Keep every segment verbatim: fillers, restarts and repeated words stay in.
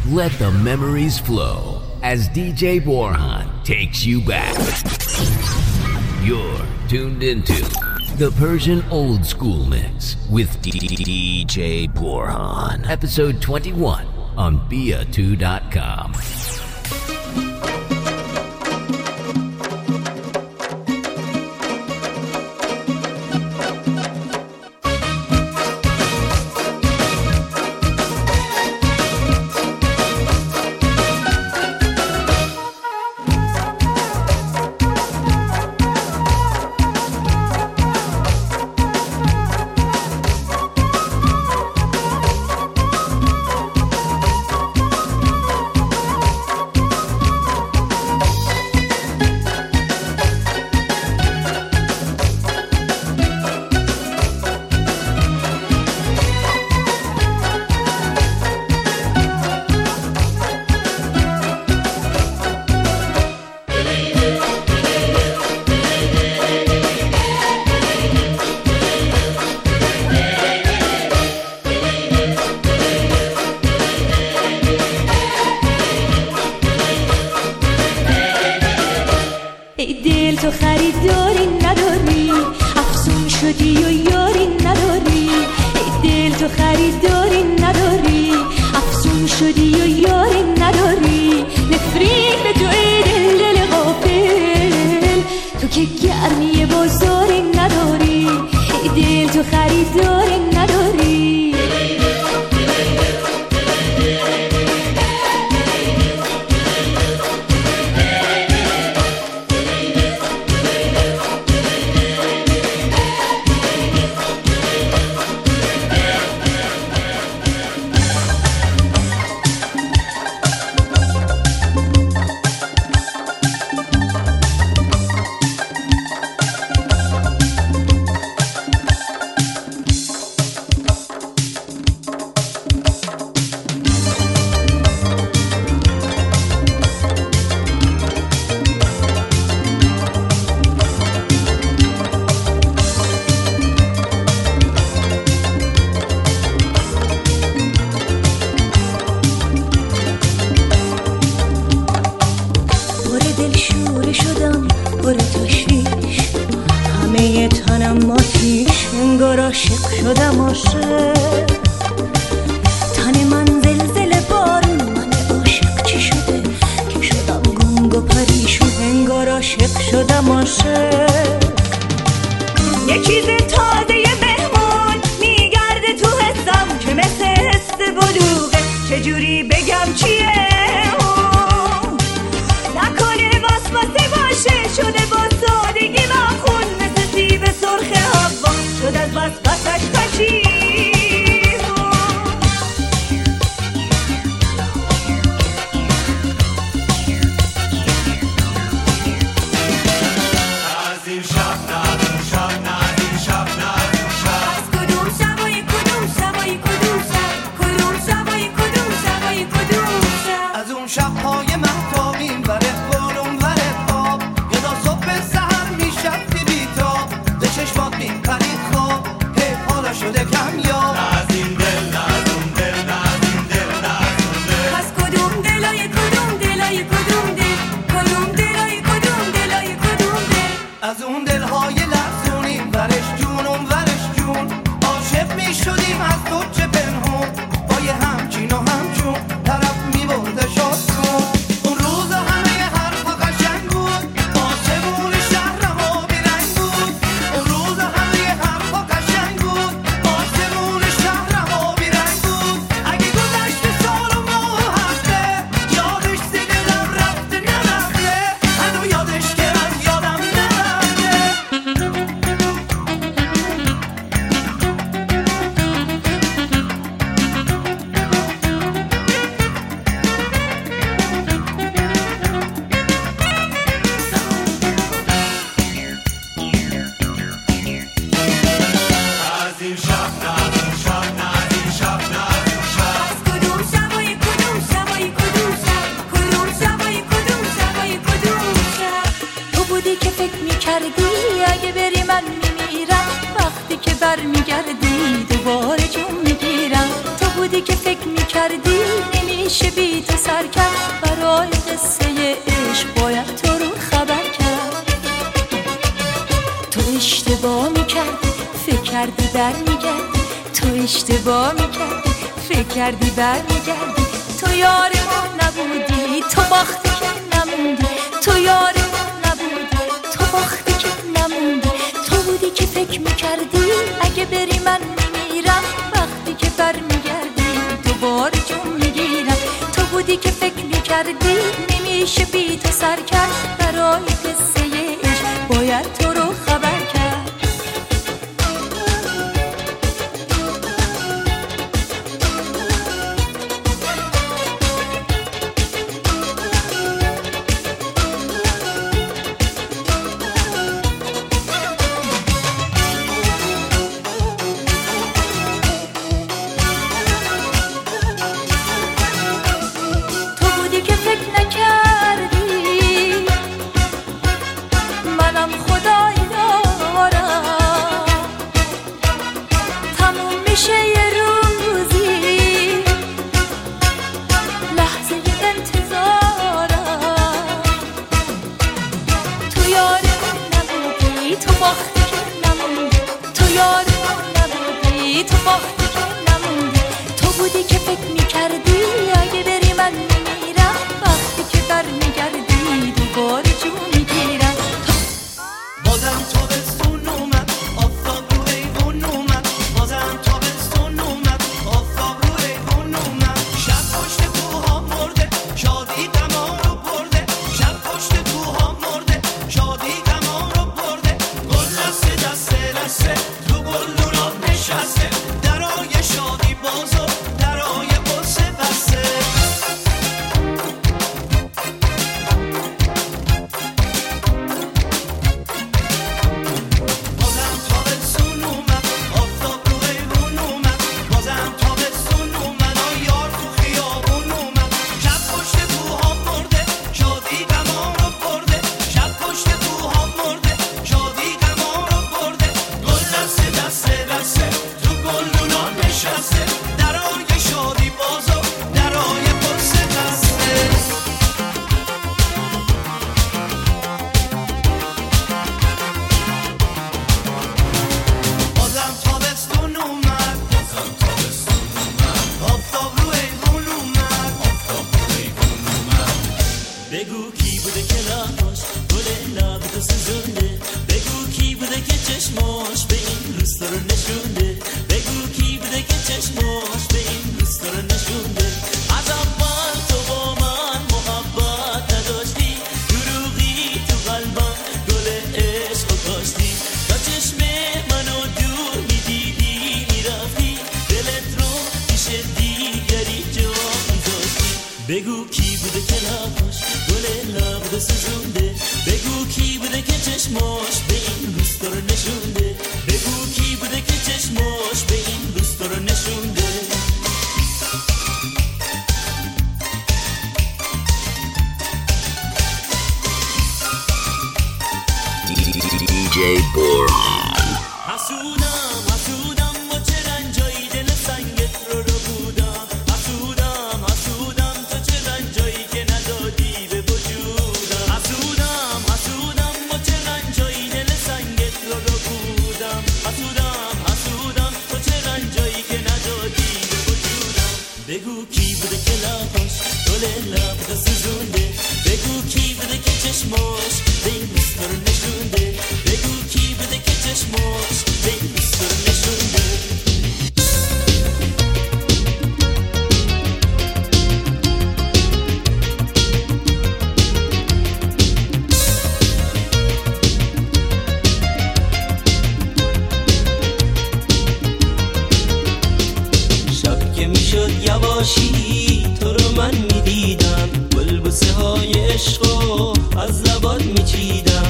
Let the memories flow as D J Borhan takes you back. You're tuned into the Persian Old School Mix with D J Borhan. Episode twenty-one on B A two dot com. تو خریداری نداری، افسون شدی و یاری نداری. ای دل تو خریداری نداری، افسون شدی و یاری نداری. نفرین به تو ای دل دل غافل، تو که گرمی بازاری نداری. ای دل تو خریداری نداری. برمیگردی دوباره جون میگیرم. تو بودی که فکر میکردی نمیشه نمیشه بی تو سر کرد. برای قصه عشق باید تو رو خبر کرد. تو اشتباه میکردی فکر کردی بر میگردی. تو اشتباه میکردی فکر کردی بر میگردی. تو یار ما نبودی تو باختی که نموندی. تو یار ما نبودی تو باختی که نموندی. تو بودی که فکر میکردی اگه بری من میمیرم. وقتی که بر میگردی دوباره جون میگیرم. تو بودی که فکر میکردی نمیشه بی تو سر کرد. برای قصه عشق باید تو رو خبر کرد. بگو کی بوده که لباش گل لب سوزونده. بگو کی بوده که چشماش به این روستا رو نشونده. بگو کی بوده که چشماش به این روستا رو نشونده. دی جی بورهان. حسودم حسودم و چه رنجایی دل سنگت رو رو بودم. حسودم حسودم تو چه رنجایی که ندادی به وجودم. حسودم حسودم و چه رنجایی دل سنگت رو رو بودم. حسودم حسودم تو چه رنجایی که ندادی به وجودم. بگو کی بوده که لباش گل لب سوزونده. بگو کی بوده که چشماش به این روستا رو نشونده. بگو کی بوده که چشماش به این روستا رو نشونده. شب که میشد یواشی تو رو من میدیدم. بلبوسه های عشقو از لبات میچیدم.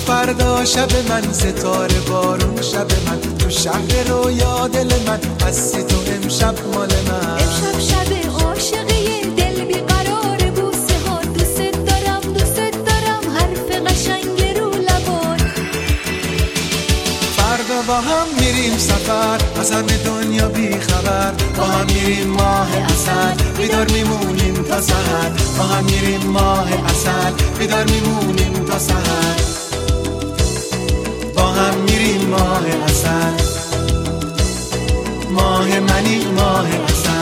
فردا شب من ستاره بارون شب من تو شهر رویا دل من هستی تو امشب مال من امشب شب عاشقی دل بیقرار بوسه ها دوست دارم دوست دارم حرف قشنگ رو لبان فردا با هم میریم سفر از همه دنیا بی خبر با هم میریم ماه عسل بیدار میمونیم تا سحر با هم میریم ماه عسل بیدار میمونیم تا سحر با هم میریم ماه عسل ماه منی ماه عسل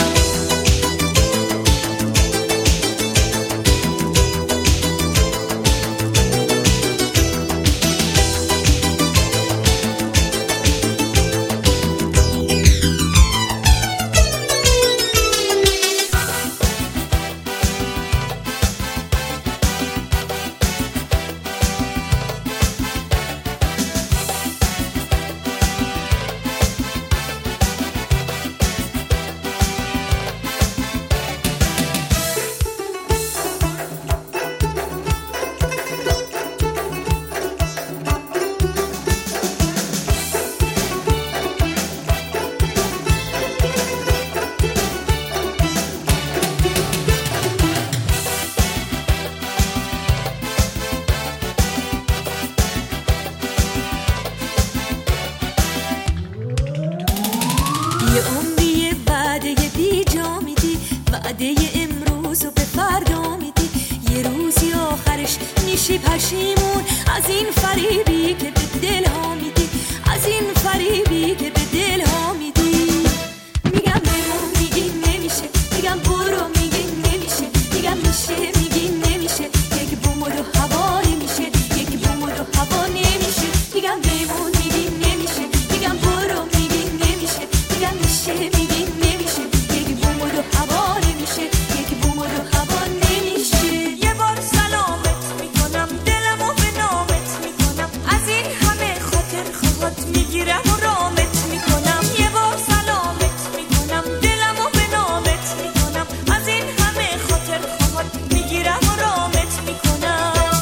یه عمری وعده بی جا میدی وعده امروز و به فردا میدی یه روزی آخرش میشی پشیمون از این فریبی که به دل ها میدی از این فریبی که به دل ها میدی میگم بمون میگی نمیشه میگم برو میگی نمیشه میگم میشه میگی نمیشه یک بوم و دو هوا نمیشه یک بوم و دو هوا نمیشه میگم بمون میگی نمیشه میگم برو میگی نمیشه میگم میشه میگی نمیشه یک بوم و دو هوا نمیشه یک بوم و دو هوا نمیشه یه بار سلامت میکنم دلمو به نامت میکنم از این همه خاطر خواهد میگیرم و رامت میکنم یه بار سلامت میکنم دلمو به نامت میکنم از این همه خاطر خواهد میگیرم و رامت میکنم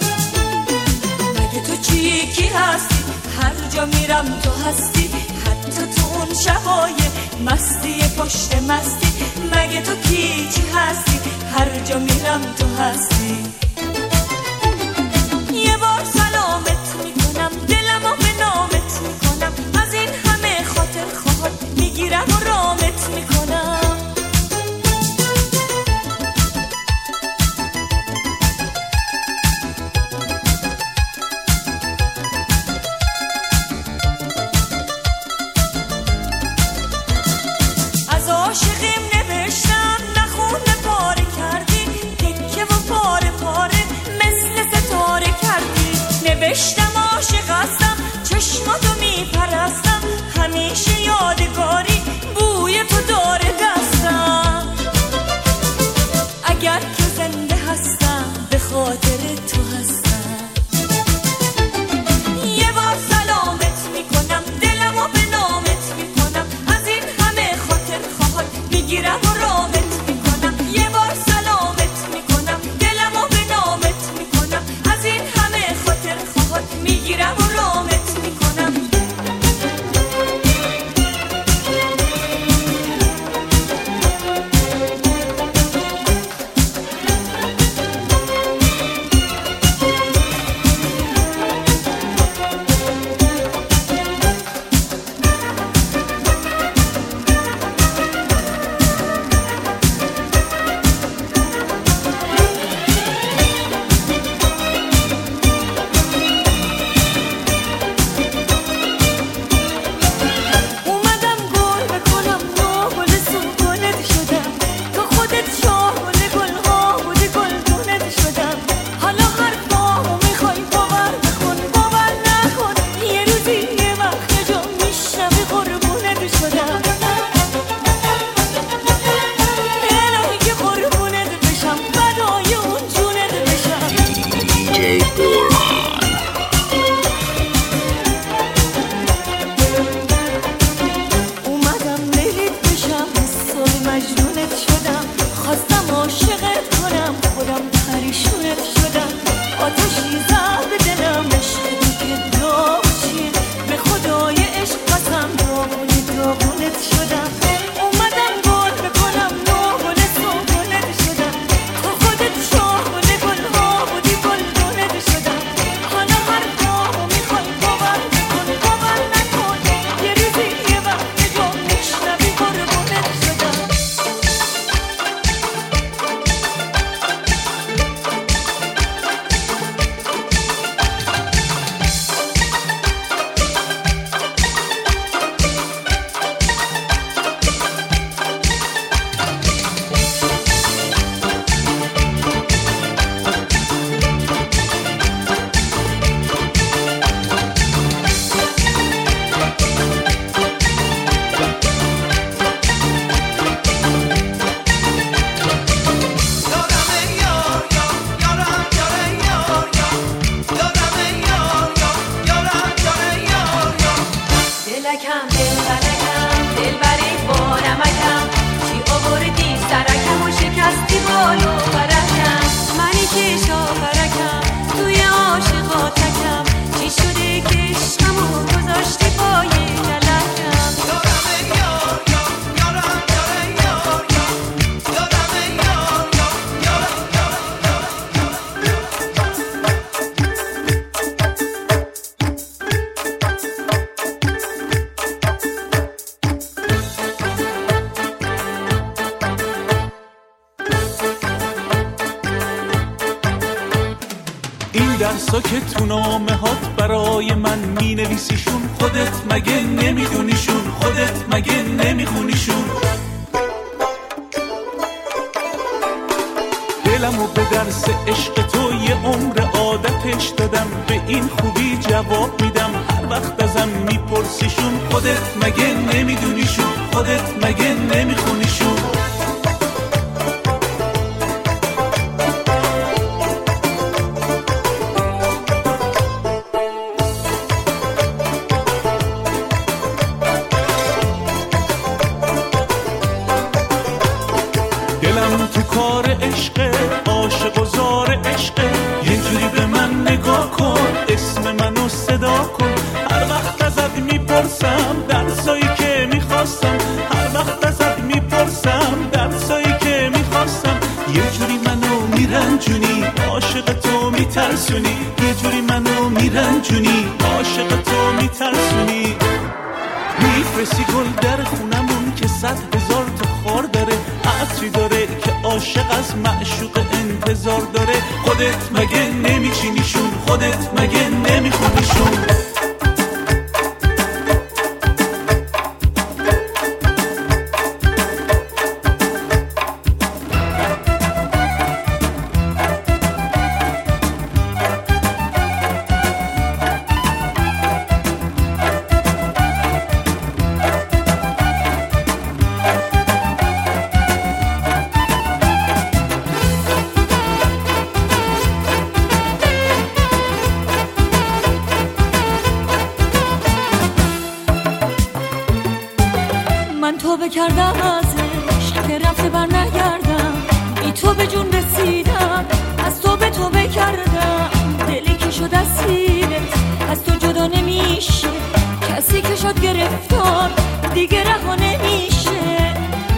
مگه تو چی کی هستی هر جا میرم تو هستی حتی تو اون شبای مستی پشت مستی مگه تو کی چی هستی هر جا میرم تو هستی یه بار سلامت میکنم دلمو به نامت میکنم از این همه خاطر خواهد میگیرم و رامت میکنم از عاشقیم نوشتم نخونه پاره کردی تکه و پاره پاره مثل ستاره کردی نوشتم عاشق هستم چشماتو میپرستم همیشه یادگاری بوی تو داره دستم اگر که زنده هستم به خاطر تو هستم یه بار سلامت میکنم دلمو به نامت میکنم از این همه خاطر خواهد میگیرم و رامت میکنم یه بار سلامت میکنم دلمو به نامت میکنم از این همه خاطر خواهد میگیرم و رامت میکنم اومدم گل بکنم ناگل سوگلت شدم تو خودت شاهل گلها بودی گلدونت شدم حالا حرفامو میخوای باور بکن باور نکن یه روزی یه وقت یه جا میشنوی قربونت شدم الهی که قربونت بشم فدای اون جونت بشم دی جی Burhan. اومدم لیلیت بشم حسابی مجنونت شدم خواستم عاشقت کنم خودم پریشونت شدم آتشی زد به دلم عشق درسا که تو نامه هات برای من می نویسیشون، خودت مگه نمیدونیشون؟ خودت مگه نمیخونیشون؟ دلمو به درس عشق تو یه عمر عادتش دادم، به این خوبی جواب میدم هر وقت ازم میپرسیشون، خودت مگه نمیدونیشون؟ خودت مگه نمیخونیشون؟ دلم تو کار عشقه، عاشق و زار عشقه، یه جوری به من نگاه کن، اسم منو صدا کن، هر وقت ازت میپرسم درسایی که میخواستم، هر وقت ازت میپرسم درسایی که میخواستم، یه جوری منو میرنجونی، عاشق تو میترسونی، یه جوری منو میرنجونی، عاشق تو میترسونی. میفرستی گل در خونمون که صد هزار تا خار داره، عطری داره که عاشق از معشوق انتظار داره، خودت مگه نمیچینیشون؟ خودت مگه نمیخونیشون؟ توبه کردم ازش که رفته بر نگردم، بی تو به جون رسیدم، از تو به توبه کردم، دلی که شد اسیرت از تو جدا نمیشه، کسی که شد گرفتار دیگه رها نمیشه،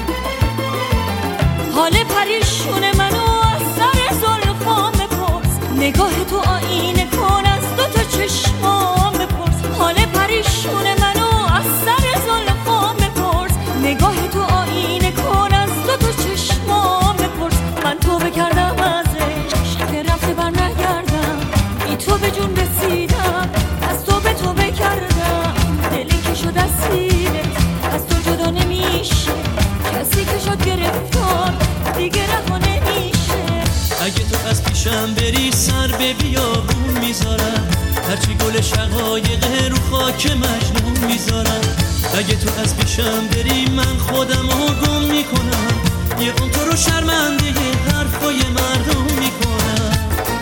حال پریشون منو از سر زلفام بپرس، نگاه تو آینه کن از دو تا چشمام بپرس، حال پریشون منو از سر زلفام بپرس، نگاه تو آینه کن از دو تا چشمام بپرس، من توبه کردم ازش که رفته بر نگردم، بی تو به جون رسیدم، از تو به توبه کردم، دلی که شد اسیرت از تو جدا نمیشه، کسی که شد گرفتار دیگه رها نمیشه. اگه تو از پیشم بری سر به بیابون میذارم، هرچی گل شقایقه رو خاک مجنون میذارم، اگه تو از پیشم بری من خودمو گم میکنم، یه اون تو رو شرمنده حرفای مردم میکنم،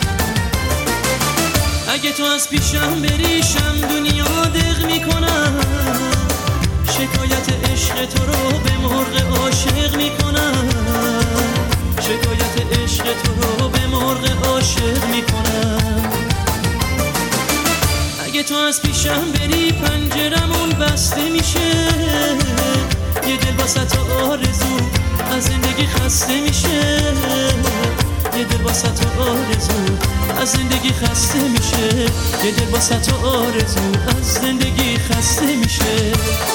اگه تو از پیشم بری شم دنیا دق میکنم، شکایت عشق تو رو به مرغ عاشق میکنم، شکایت عشق تو رو به مرغ عاشق میکنم، اگه تو از پیشم بری پنجرمون بسته میشه، یه دل واسه تو آرزو از زندگی خسته میشه، یه دل واسه تو آرزو از زندگی خسته میشه، یه دل واسه تو آرزو از زندگی خسته میشه.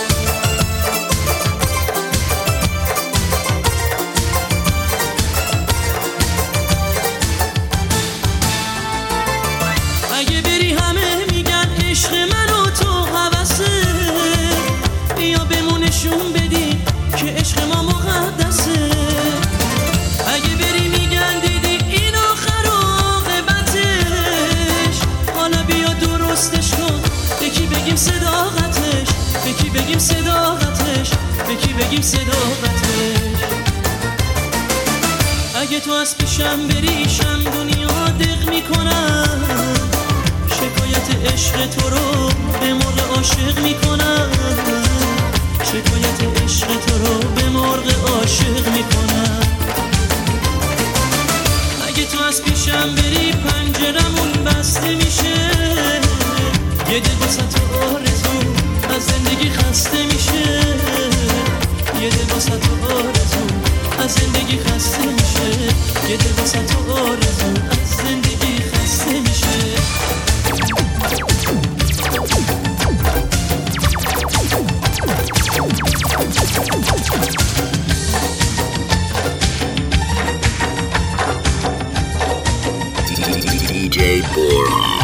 اگه بری همه میگن عشق منو تو هوسه، بیا بمونشون بدی که عشق ما مقدسه، اگه بری میگن دیدی این آخر عاقبتش، حالا بیا درستش کن، به کی بگیم صداقتش، به کی بگیم صداقتش، به کی بگیم صداقتش، اگه تو از پیشم بری شم دنیا دق میکنم، شکایت عشق تو رو به مرغ عاشق میکنم، شکایت عشق تو رو به مرغ عاشق میکنم، اگه تو از پیشم بری پنجرمون بسته میشه، یه دل واسه تو آرزو از زندگی خسته میشه، یه دل واسه تو آرزو از زندگی خسته میشه، یه دل واسه تو آرزو از زندگی خسته میشه. دی جی جی بورهان.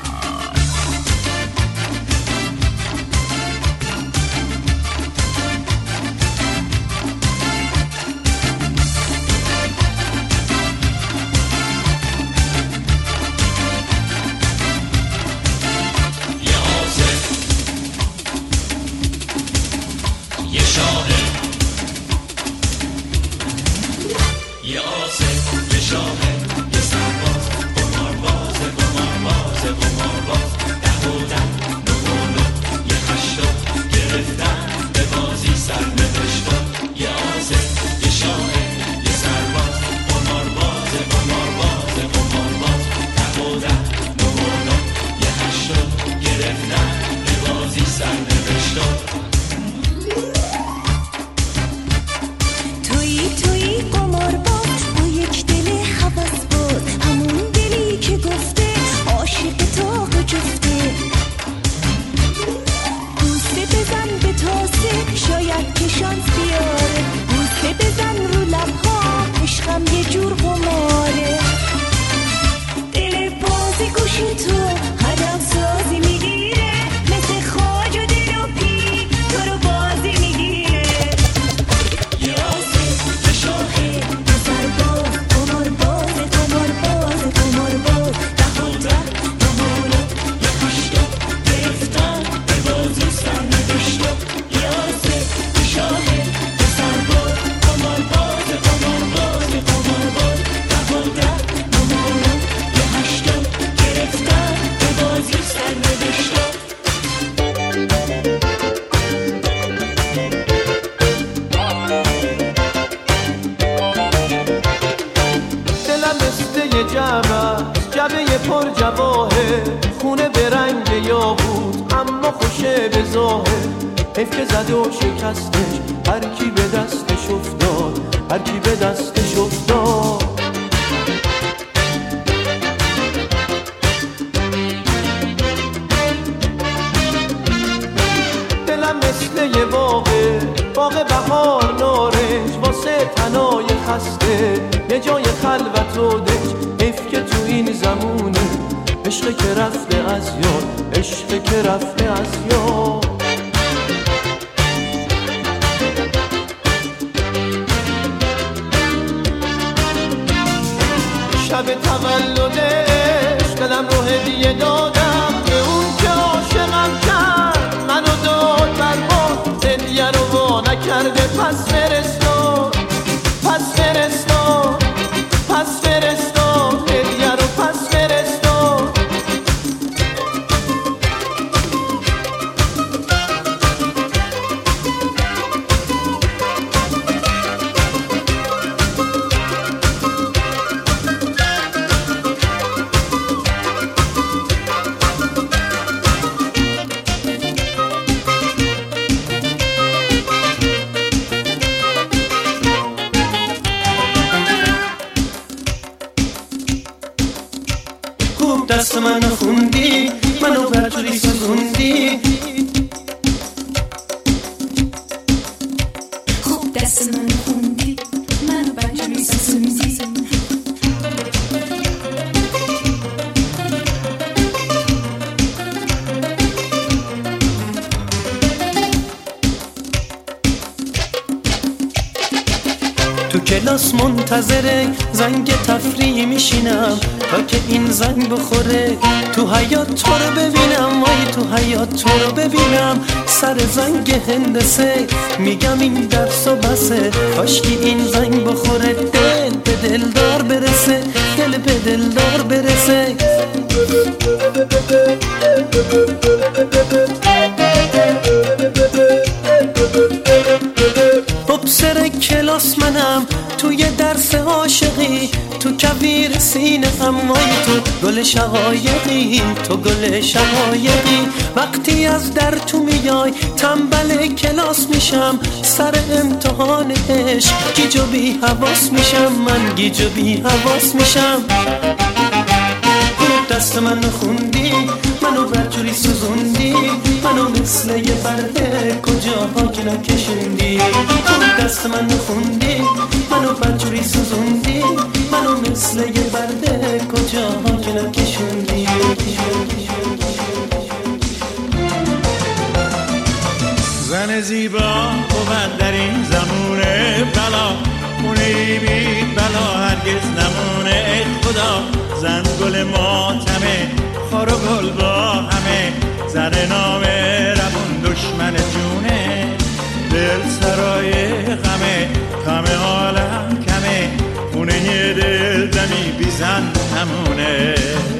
دست منو خوندی، منو برجوری سوزوندی. خوب دست منو خوندی، منو برجوری سوزوندی. تو کلاس منتظره زنگ تفریح میشینم تا که این زنگ بخوره. تو حیاط تو رو ببینم، وای تو حیاط تو رو ببینم. سر زنگ هندسه میگم این درس و بسه، کاشکی این زنگ بخوره. دل به دلدار برسه، دل به دلدار برسه. مبصر کلاس منم توی درس عاشقی، تو کویر سینه امای تو گل شقایقی، تو گل شقایقی. وقتی از در تو میای تنبل کلاس میشم، سر امتحان عشق گیج و بی حواس میشم، من گیج و بی حواس میشم. دست منو خوندی، منو برجوری سوزوندی. منو مثل یه برده کجاها که نکشوندی. دست منو خوندی، منو برجوری سوزوندی. منو مثل یه برده کجاها که نکشوندی. خدا زن گل ماتمه خار و گل با همه زر نامه روون دشمن جونه دل سرای غمه غم عالم کمه خونه یه دل دمی بی زن نمونه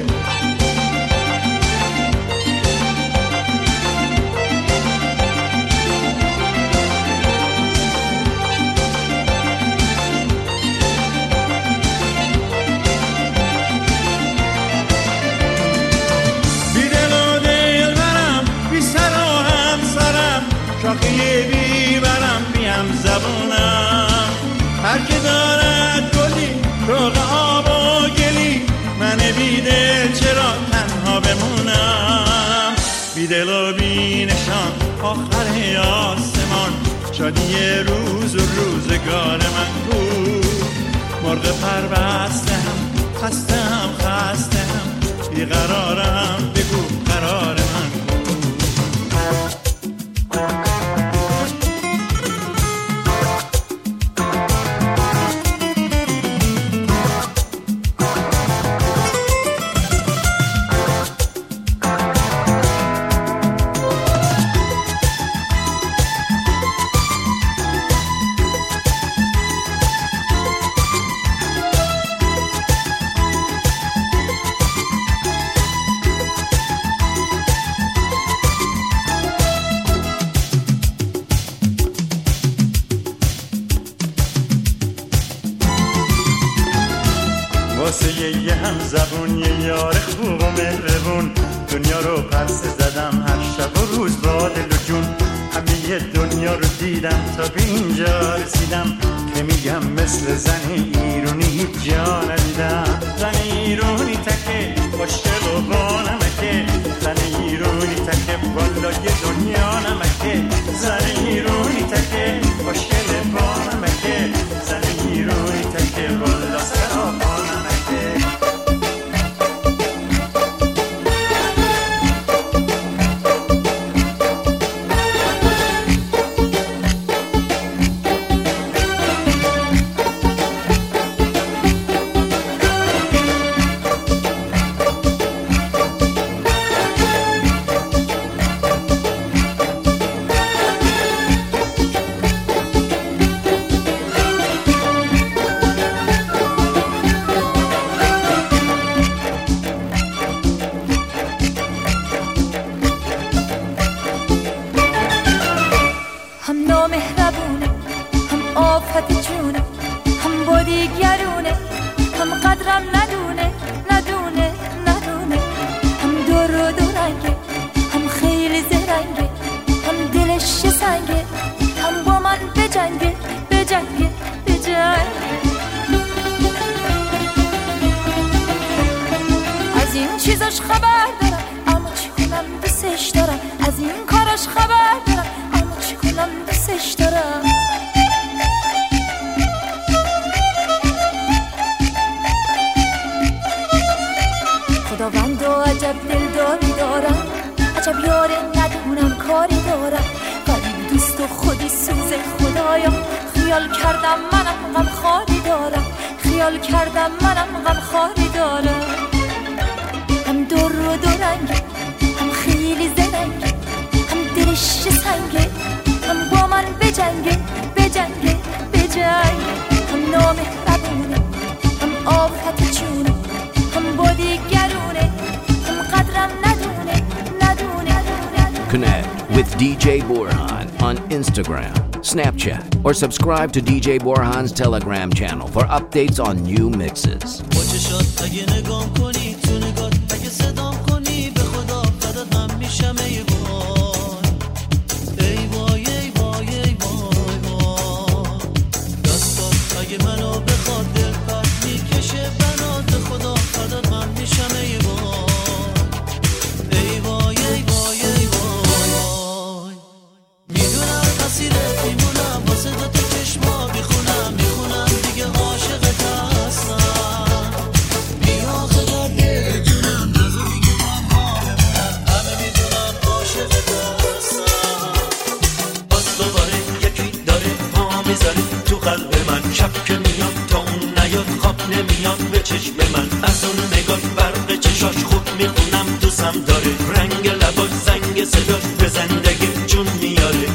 شاخه بیبرم بیم زبونم هر که دارد گلی روغ آب و گلی من بیدل چرا تنها بمونم بیدل و بینشان آخر آسمان شادی روز و روزگار من بود مرغ پربستم خستم خستم بیقرارم بگو قرار من بود واسه یه هم زبون یه یار خوب و مهربون دنیا رو پرسه زدم هر شب و روز با دل و جون همه یه دنیا رو دیدم تا به اینجا رسیدم که میگم مثل زن ایرونی هیچ جا ندیدم زن ایرونی تکه خوشگل و با نمکه زن ایرونی تکه والا یه دنیا نمکه زن ایرونی تکه خوشگل با نمکه زن ایرونی تکه والا سرا با نمکه چیزاش خبر دارم اما چی کنم دوستش دارم از این کاراش خبر دارم اما چی کنم دوستش دارم خداوند و عجب دلداری دارم عجب یاره ندونم کاری دارم قریب دوست و خودی سوز خدایا خیال کردم منم غم خاری دارم خیال کردم منم غم خاری دارم هم دور و دورنگه هم خیلی زرنگه هم دلش سنگه هم با من بجنگه بجنگه بجنگه هم نامهربونه هم آفت چونه هم با دیگرونه هم قدرم ندونه ندونه Connect with D J Borhan on Instagram, Snapchat, or subscribe to D J Borhan's Telegram channel for updates on new mixes. میخونم دیگه عاشقت هستم بیا خدا دل چشم من، از اون نگاه برق چشاش خوب میخونم دوستم داره، رنگ لباش زنگ صداش به زندگی جون میاره.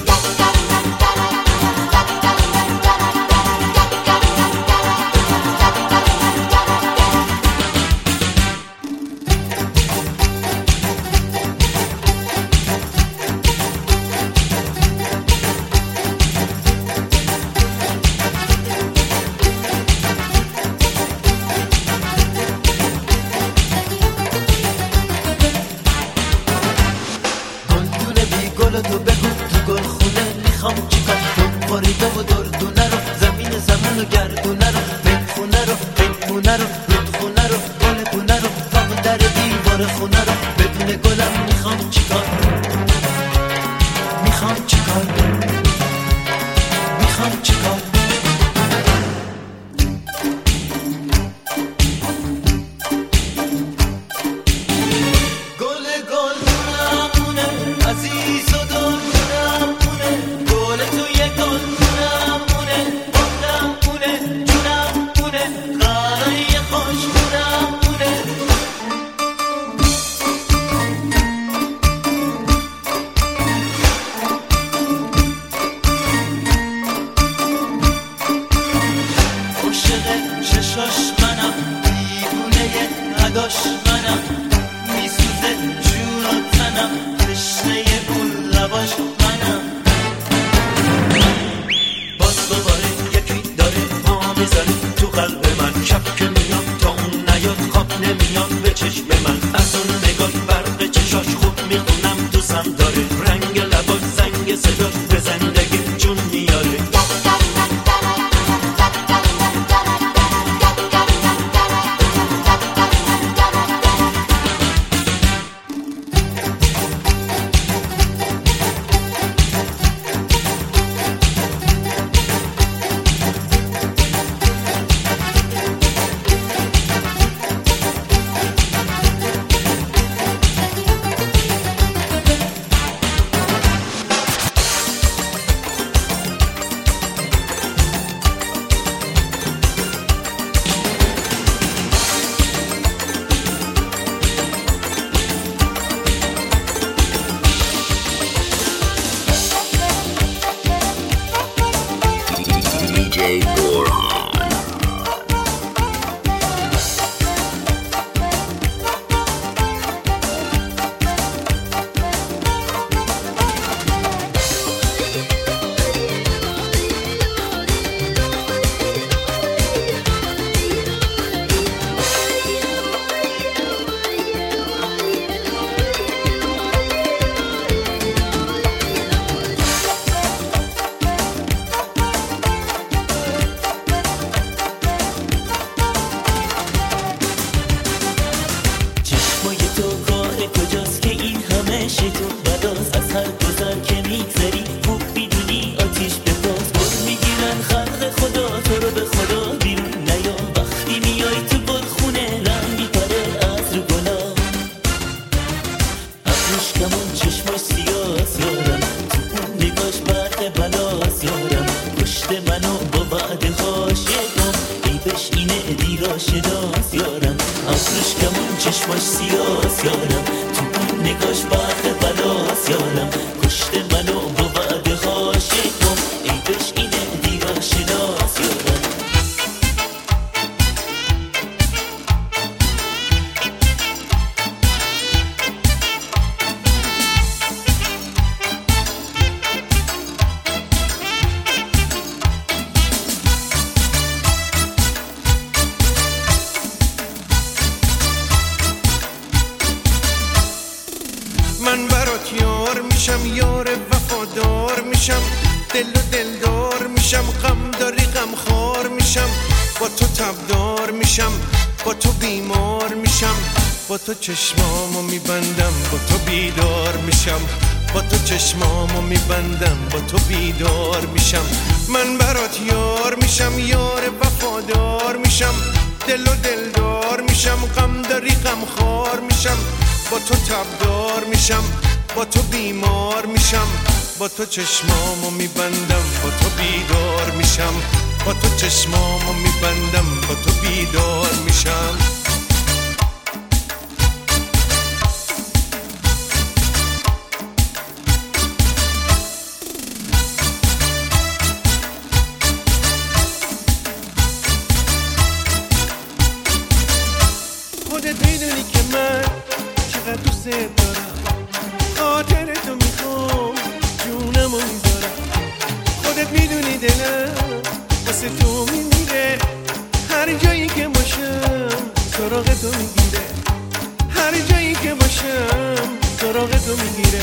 من برات یار میشم، یار وفادار میشم، دل و دلدار میشم، غم داری غم خار میشم، با تو تبدار میشم، با تو بیمار میشم، با تو چشمامو میبندم، با تو بیدار میشم، با تو چشمامو میبندم، با تو بیدار میشم. من برات یار میشم، یار وفادار میشم، دل و دلدار میشم، غم داری غم خار میشم، با تو تبدار میشم، با تو بیمار میشم، با تو چشمامو میبندم، با تو بیدار میشم. با تو چشمامو میبندم، با تو بیدار میشم. خودت میدونی که من چقدر دوست دارم، خاطر تو میخوام جونمو میذارم. خودت میدونی دلم واسه تو میمیره، هر جایی که باشم سراغ تو میگیره، هر جایی که باشم سراغ تو میگیره.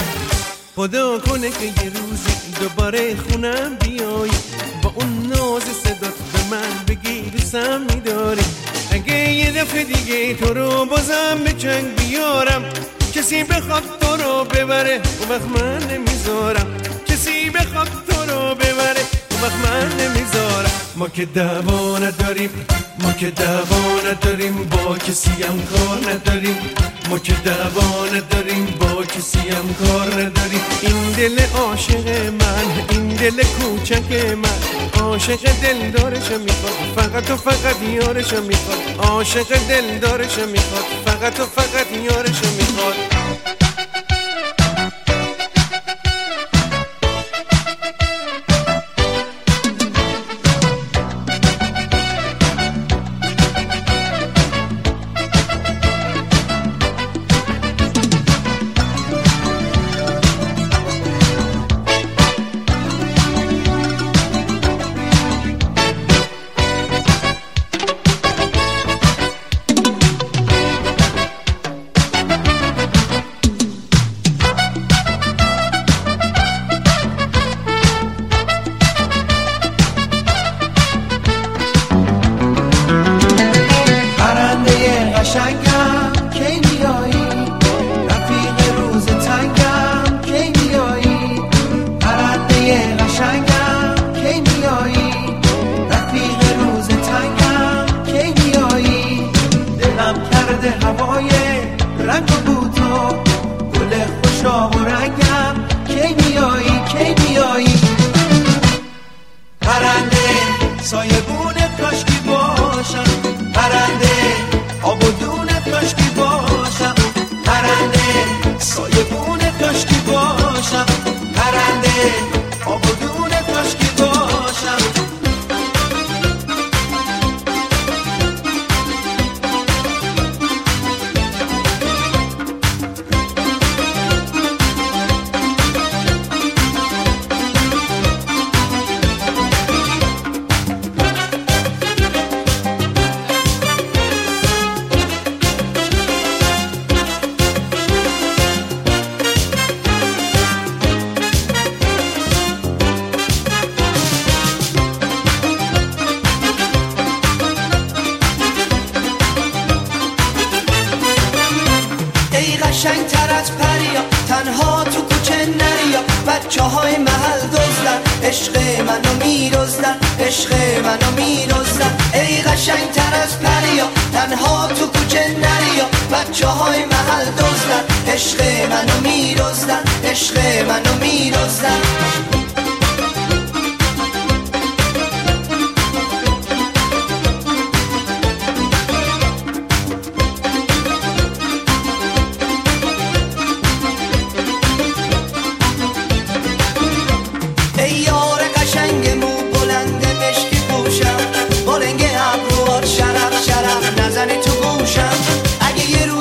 خدا کنه که یه روزی دوباره خونم بیای، با اون ناز صدات به من بگی دوستم میداری. اگه یه دفعه دیگه تو رو بازم به چنگ بیارم، کسی بخواد تو رو ببره اون وقت من نمیذارم، کسی بخواد تو رو ببره اون وقت من نمیذارم. ما که دعوا نداریم، ما که دعوا نداریم، با کسی هم کار نداریم، ما که دعوا نداریم، با کسی هم کار نداریم. این دل عاشق من، این دل کوچک من، عاشق دل دارش میخواد، فقط و فقط یارش میخواد، عاشق دل دارش میخواد، فقط و فقط یارش میخواد.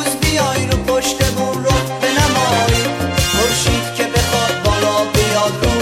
خورشید که بخواد بالا بیاد رو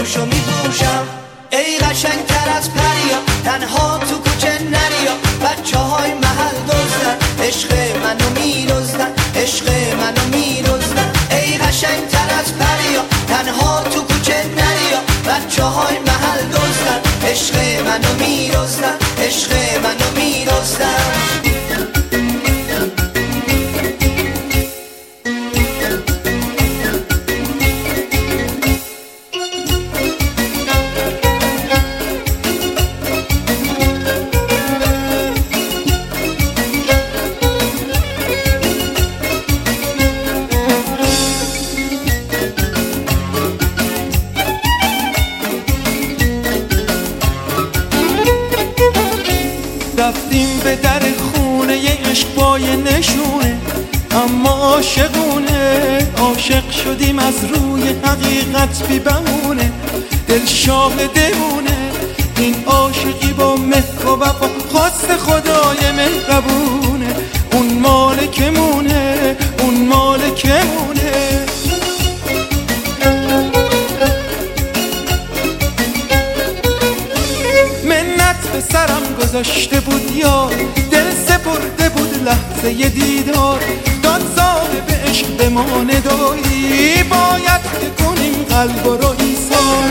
نشونه، اما عاشقونه. عاشق شدیم از روی حقیقت بی بهونه، دل شاهدمونه. این عاشقی با مهر و وفا خواست خدای مهربونه. اون مالکمونه، اون مالکمونه. منت به سرم گذاشته بود یار، دل سپرده بود لحظه ی دیدار. داد صاحب عشق به ما ندایی، باید که کنیم قلب رو ایثار.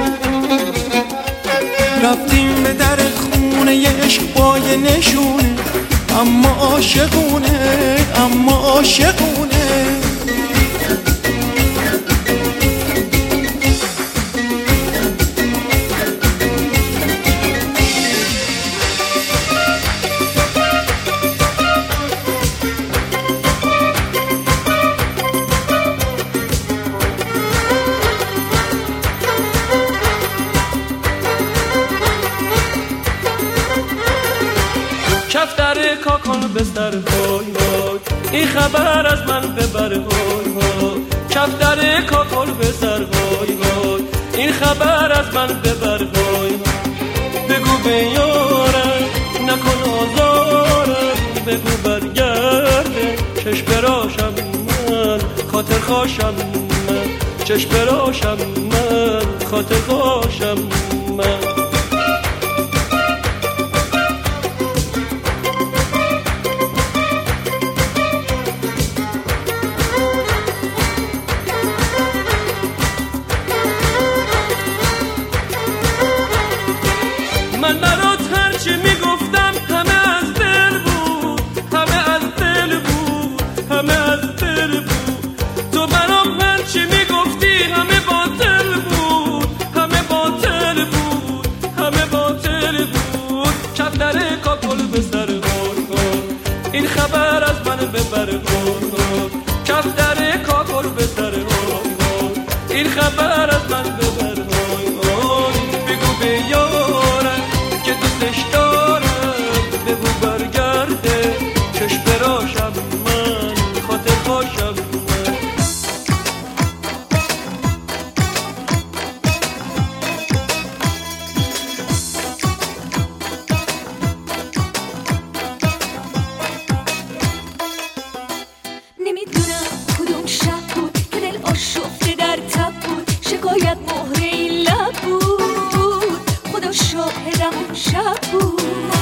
رفتیم به در خونه ی عشق با یه نشونه، اما عاشقونه، اما عاشقونه. کفتر کاکل بستر های های، این خبر از من ببر های های. کفتر کاکل بستر های های، این خبر از من ببر های های. بگو به یارم نکن آزارم، بگو برگرده چشم براشم من، خاطر خواشم من. چشم براشم من، خاطر خواشم من. من برات هرچی میگفتم همه از دل بود، همه از دل بود، همه از دل بود. تو برام هرچی میگفتی همه باطل بود، همه باطل بود، همه باطل بود. کفتر کاکل به سر غار، این خبر از من ببر غار. کفتر کاکل به سر غار، این خبر از من ببر غار. بگو به یارم که دوستش دارم، بگو برگرده چشم براشم من، خاطر خواشم من. نمیدونم کدوم شب بود که دل آشفته در تب بود، شکایت مهره این لب بود، خدا شاهدم اون شب بود.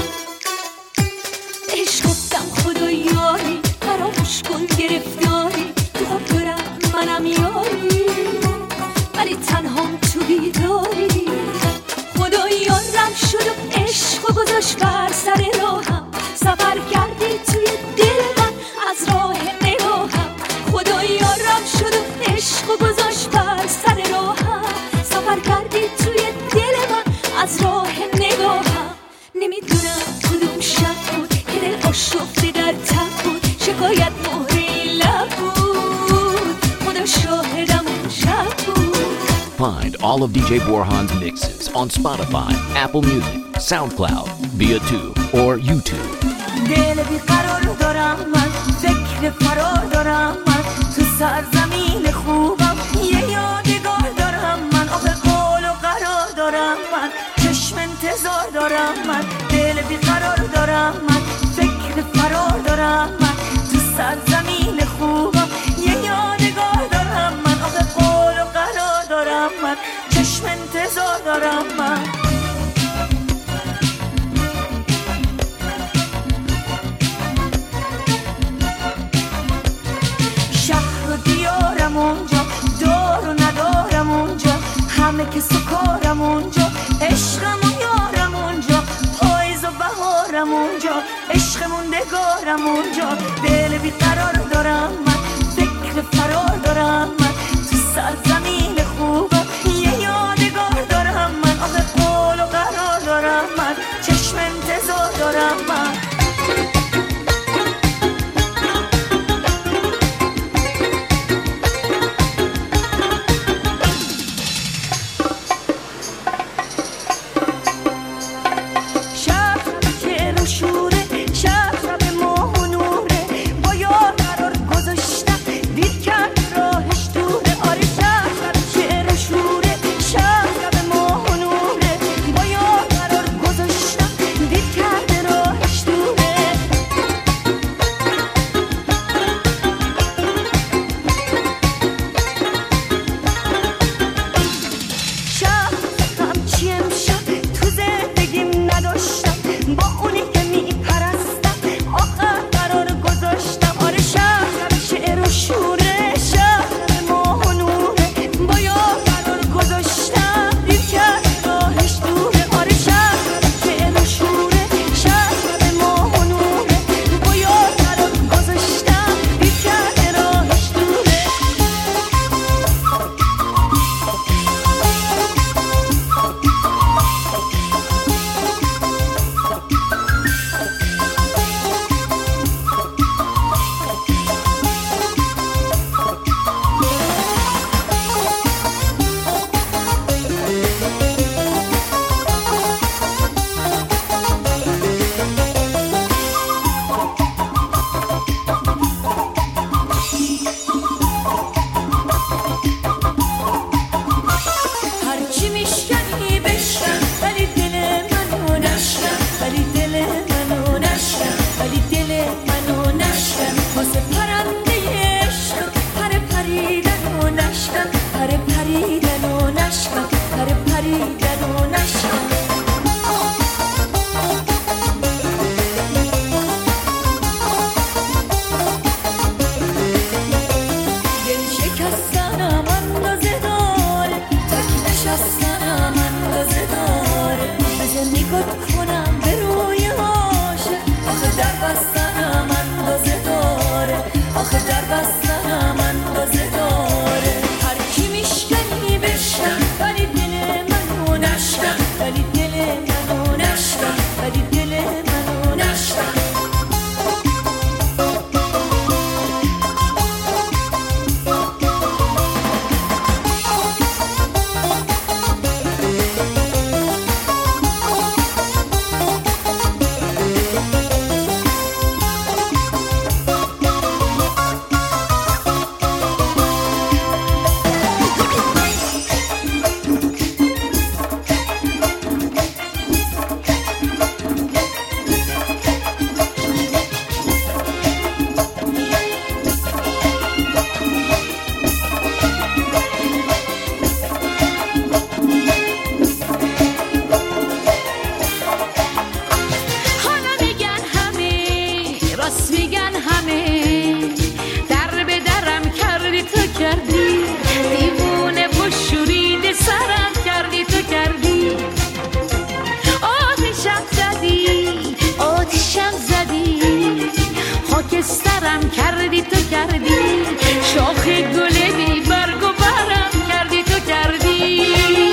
بهش گفتم خدا یاری، فراموش کن گرفتاری، تو خواب دارم منم یاری، ولی تنهام تو بیداری. خدا یارم شد و عشق و گذاشت بر سر راهم، سفر کردی توی دل من از راه نگاهم. خدا یارم شد و عشق و گذاشت بر سر راهم، سفر کردی توی دل من از راه نگاهم. نمیدونم کدوم شب بود که دل آشفته در تب بود، شکایت مهره لب بود، خدا شاهدم اون شب بود. Find all of D J Borhan's mixes on Spotify, Apple Music, SoundCloud, via Tube or YouTube. دل بیقرار دارم من، فکر فرار دارم من، تو سرزمین خوبم یه یادگار دارم من. آخه قول و قرار دارم من، چشم انتظار دارم من. دل بیقرار دارم من، فکر فرار دارم من، تو سرزمین خوبم یه یادگار دارم من. آخه قول و قرار دارم من، چشم انتظار دارم من. شهر و دیارم اونجا، دار و ندارم اونجا، همه که سکارم اونجا، عشقم و یارم اونجا، پاییز و بهارم اونجا، عشق موندگارم اونجا. دل بیقرار دارم من، فکر فرار دارم من، تو سرزمین خوبم یه یادگار دارم من. آخه قول و قرار دارم من، چشم انتظار دارم من. خاکسترم کردی تو کردی، شاخ گل بی برگ و برم کردی تو کردی.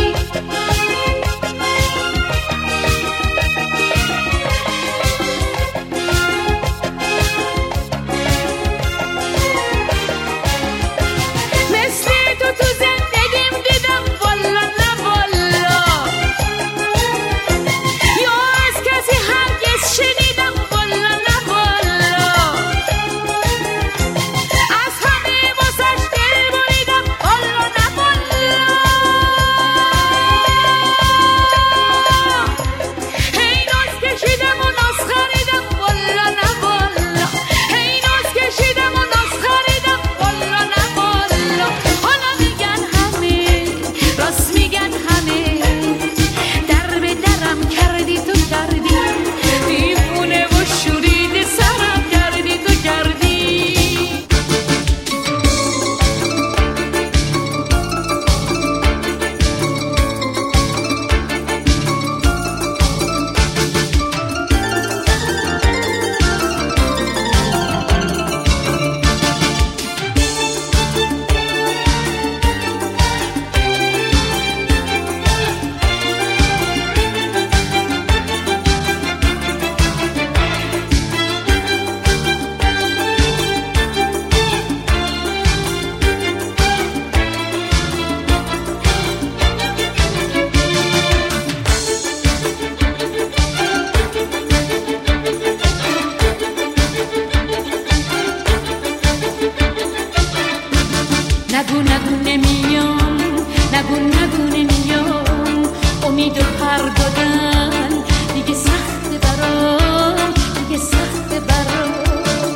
نگو نگو نمیام، نگو نگو نمیام، امید و پر دادن دیگه سخت برام، دیگه سخت برام.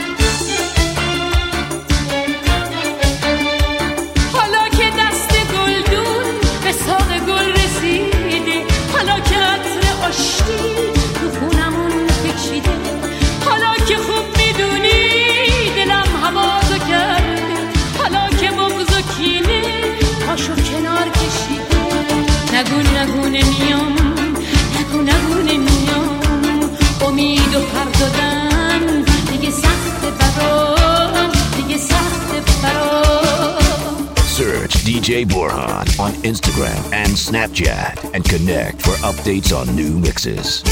حالا که دست گلدون به ساق گل رسیده، حالا که عطر آشتی تو خونمون کشیده، حالا که خوب میدونی دلم هوازو کرده، حالا که بغض و کینه پاشو کنار کشیده. نگو نگو نمیام، نگو نگو نمیام، امید و پر دادن دیگه سخت برام، دیگه سخت برام. Search D J Borhan on Instagram and Snapchat and connect for updates on new mixes.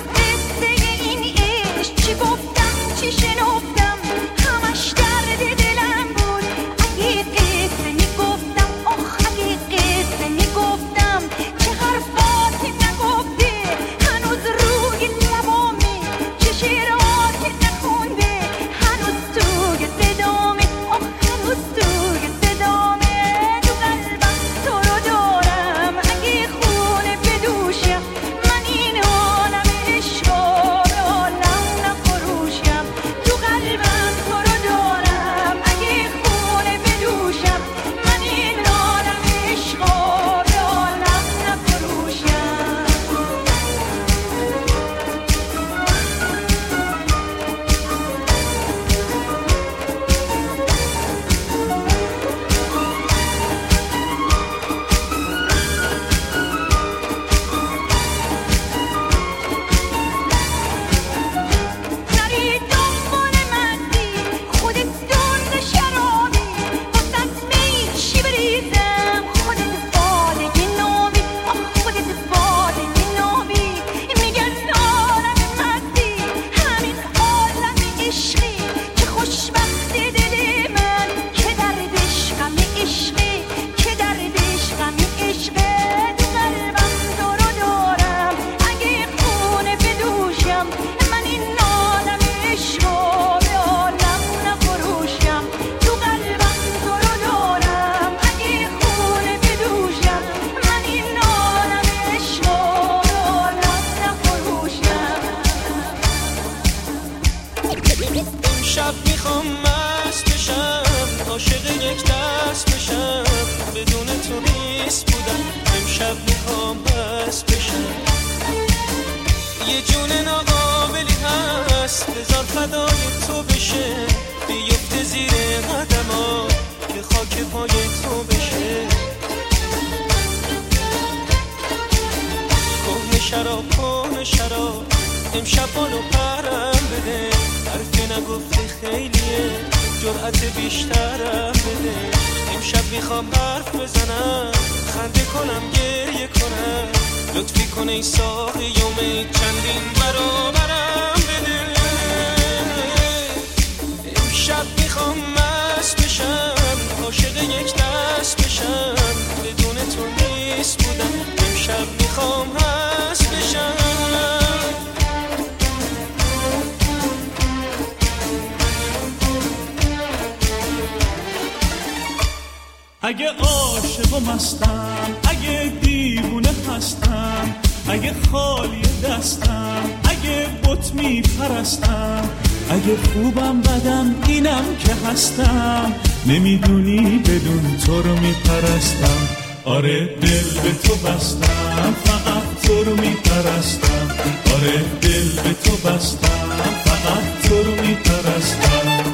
شب میخوام مست بشم، عاشق یک دست بشم، بدون تو نیست بودم. امشب میخوام مست بشم، یه جون ناقابلی هست، بذار فدای تو بشه، بیفته زیر قدما که خاک پای تو بشه. کهنه شراب کهنه شراب، امشب بالو پرم بده، حرف نگفته خیلیه جرأت بیشترم بده امشب میخوام حرف بزنم خنده کنم گریه کنم لطفی کن ای ساقی یوم چندین برابرم بده امشب میخوام مست بشم عاشق یک دست بشم بدون تو نیست بودم امشب میخوام هست بشم اگه عاشق و مستم اگه دیوونه هستم اگه خالی دستم اگه بت میپرستم اگه خوبم بدم اینم که هستم نمیدونی بدون تو رو میپرستم آره دل به تو بستم فقط تو رو میپرستم آره دل به تو بستم فقط تو رو میپرستم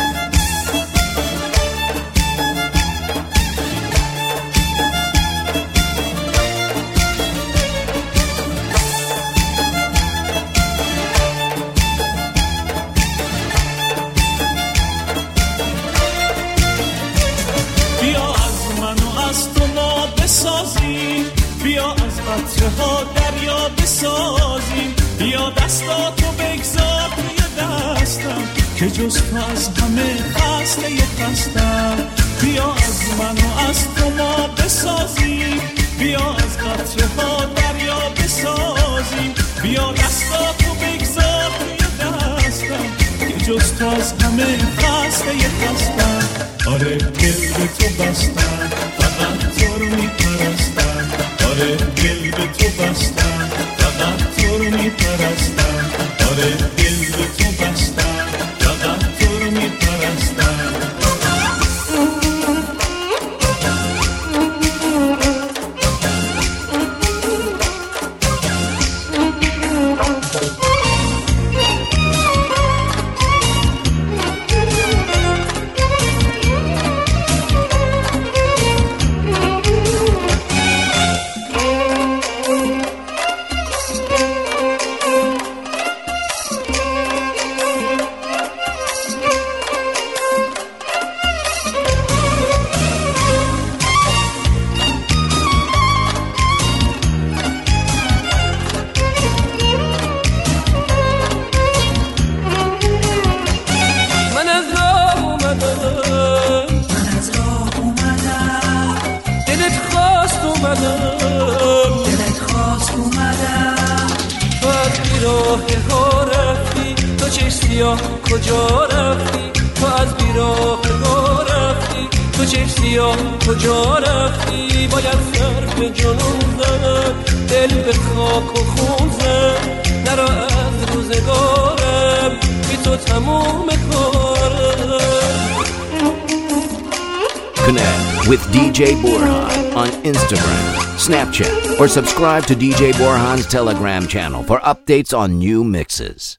بیا از قطره ها دریا بسازیم بیا دستاتو بگذار توی دستم که جز تو از همه خسته یه خستم بیا از من و از تو ما بسازیم بیا از قطره ها دریا بسازیم بیا دستاتو بگذار توی دستم که جز تو از همه خسته یه خستم آره دل به تو بستم فقط تو رو میپرستم آره دل به تو بستم فقط تو رو میپرستم آره دل به تو بستم فقط تو رو میپرستم کجا رفتی تو از بیراه ها رفتی تو چه سیاه کجا رفتی باید سر به جنون زد دل به خاک و خون زد نرا از روزگارم بی تو تموم کارم. Connect with D J Borhan on Instagram, Snapchat, or subscribe to D J Borhan's Telegram channel for updates on new mixes.